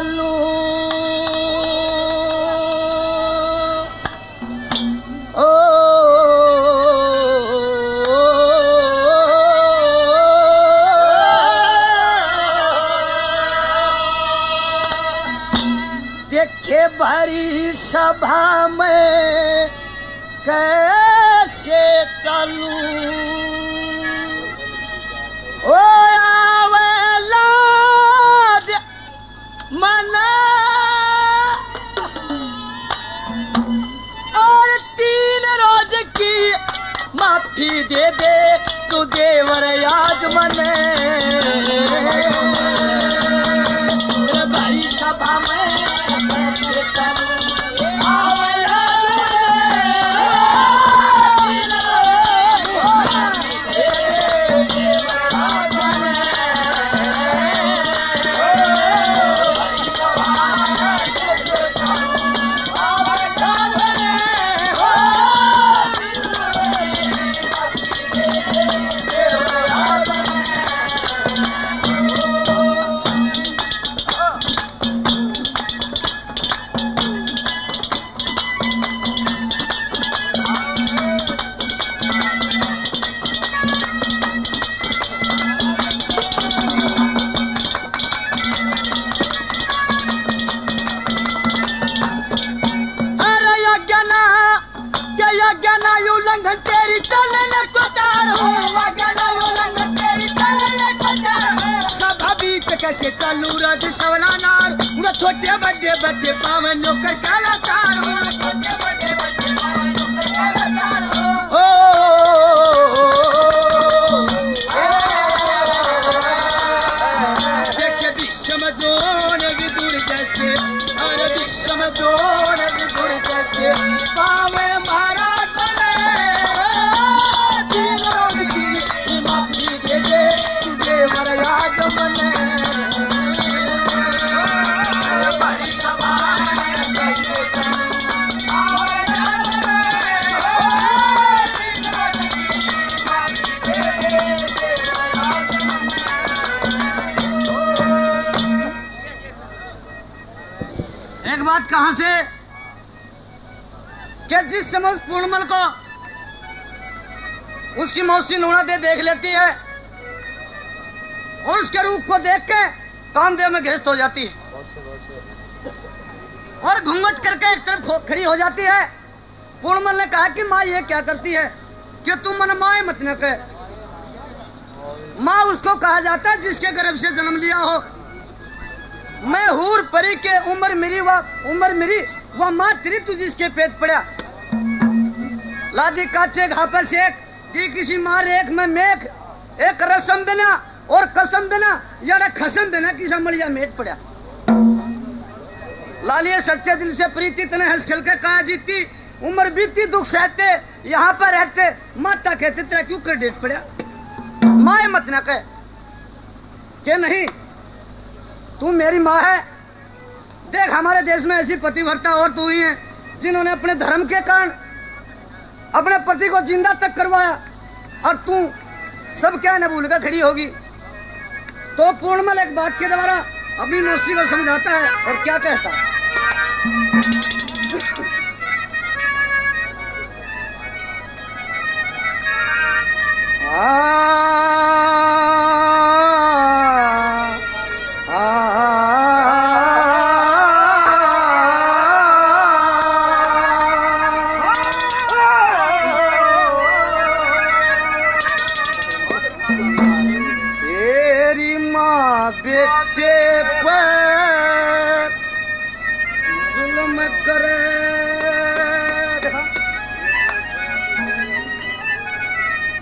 चलूं ओ देखे भरी सभा में कैसे चलूं ओ आवे लाज मना और 3 रोज की माफी दे दे तू देवर आज मने भाई सभा में कैसे चलूं तेरी चलने को तार सभा बीच कैसे चलू रज सवला नार छोटे बड़े बड़े पावन नौकर कलाकार देखे विषम दोन विदुर जैसे और विषम दोन विदुर जैसे पावे महाराज एक बात कहां से कि जिस समय उस पूर्णमल को उसकी मौसी नूना दे देख लेती है और उसके रूप को देख के कामदेव में घृष्ट हो जाती है और घूंघट करके एक तरफ खड़ी हो जाती है। पूर्णमल ने कहा कि माँ ये क्या करती है कि तुम मन माए मत न कहे। माँ उसको कहा जाता है जिसके गर्भ से जन्म लिया हो। मैं हूर परी के उम्र मेरी वह माँ तेरी तू जिसके पेट पड़ा लादी काचे घापर से दी किसी मार एक में मेघ एक रसम बिना और कसम बिना यार खसम बिना किसा मलिया मेट पड़ा लालिए सच्चे दिल से प्रीति तने हंस खेल के कहा जीती उम्र बीती दुख सहते यहाँ पर रहते माता कहते तेरा क्यों कर डेट पड़ा। माए मत ना कहे कि नहीं तू मेरी माँ है। देख हमारे देश में ऐसी पतिव्रता और तू ही है जिन्होंने अपने धर्म के कारण अपने पति को जिंदा तक करवाया और तू सब क्या न भूल कर खड़ी होगी। तो पूर्णमल एक बात के द्वारा अपनी मौसी को समझाता है और क्या कहता है। बेटे पर